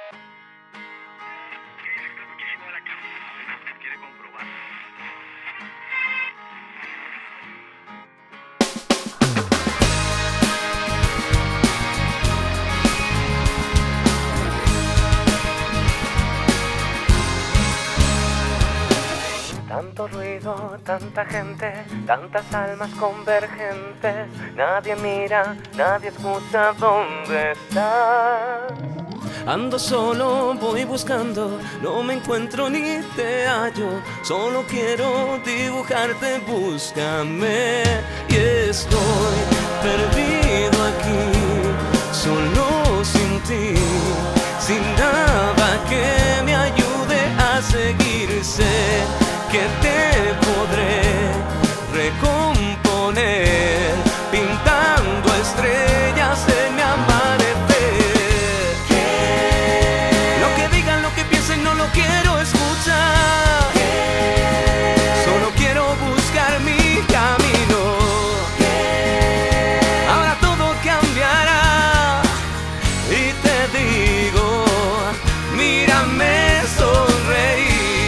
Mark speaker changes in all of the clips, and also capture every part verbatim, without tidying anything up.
Speaker 1: Que afecta muchísimo a la cama. ¿Usted quiere comprobar?
Speaker 2: Tanto ruido, tanta gente, tantas almas convergentes. Nadie mira, nadie escucha dónde estás. Ando solo, voy buscando, no me encuentro ni te hallo. Solo quiero dibujarte, búscame. Y estoy perdido aquí, solo sin ti, sin nada que me ayude a seguir. Sé que te podré recomponer, pintando estrellas en mi amanecer. ¿Qué? Lo que digan, lo que piensen, no lo quiero escuchar. ¿Qué? Solo quiero buscar mi camino. ¿Qué? Ahora todo cambiará y te digo, mírame sonreír.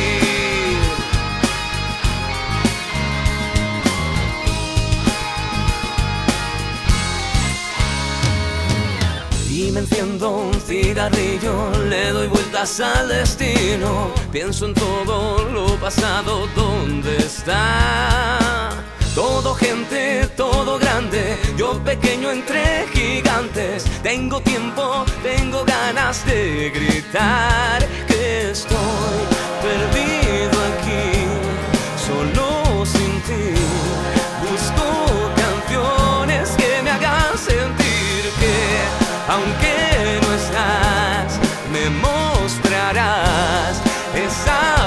Speaker 2: Y me enciendo un cigarrillo, le doy vueltas al destino. Pienso en todo lo pasado, ¿dónde está? Todo gente, todo grande, yo pequeño entre gigantes. Tengo tiempo, tengo ganas de gritar que estoy perdido aquí, solo sin ti. Busco canciones que me hagan sentir que aunque no estás, me mostrarás esa